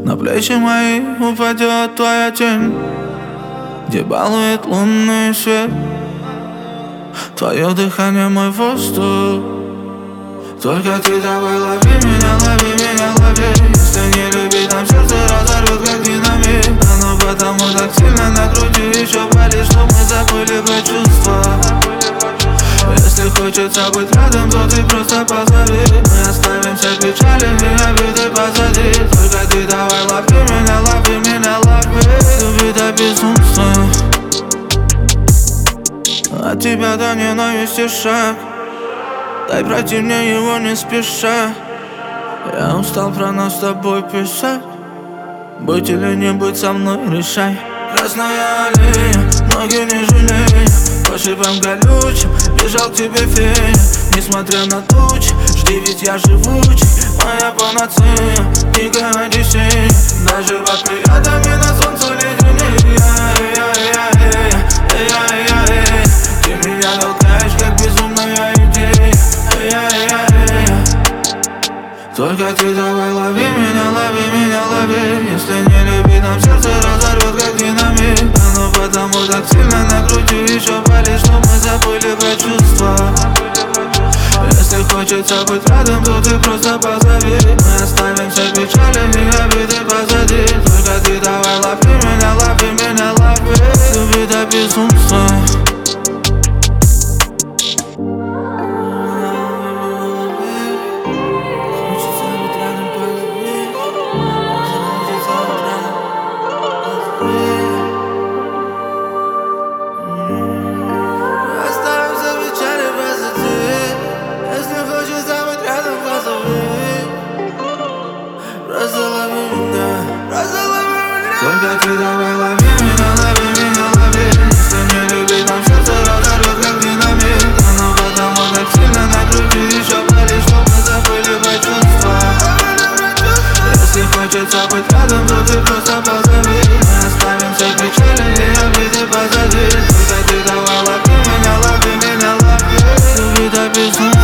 На плечи мои упадет твоя тень, где балует лунный свет. Твое дыхание, мой воздух. Только ты давай лови меня, лови меня, лови. Если не любить, нам сердце разорвет, как динамит. Оно потому так сильно на груди еще болит, что мы забыли про чувства. Если хочется быть рядом, то ты просто позови. Мы оставим все печали и обиды позади. Только ты давай лови меня, лови меня, лови. Люби до безумства. От тебя до ненависти шаг. Дай пройти мне его не спеша. Я устал про нас с тобой писать. Быть или не быть со мной, решай. Красная аллея, ноги не жалея. По шипам колючим бежал к тебе фея. Несмотря на тучи, жди, ведь я живучий. Моя панацея, дикая одиссея. Даже под приятами на солнце леденее. Ты меня толкаешь, как безумная идея. Только ты давай лови меня, лови. Если не любить, нам сердце разорвет, как динамит. Оно потому так сильно на груди еще болит, что мы забыли про чувства. Если хочется быть рядом, то ты просто позови. Мы оставим все печали и обиды позади. Только ты давай лови меня, лови. Люби до безумства. Только ты давай лови меня, лови. Если не любить, нам сердце разорвет, как динамит. Оно потому так сильно на груди еще болит, что мы забыли про чувства. Если хочется быть рядом, то ты просто позови. Мы оставим все печали и обиды позади. Только ты давай лови меня, лови. Люби до безумия.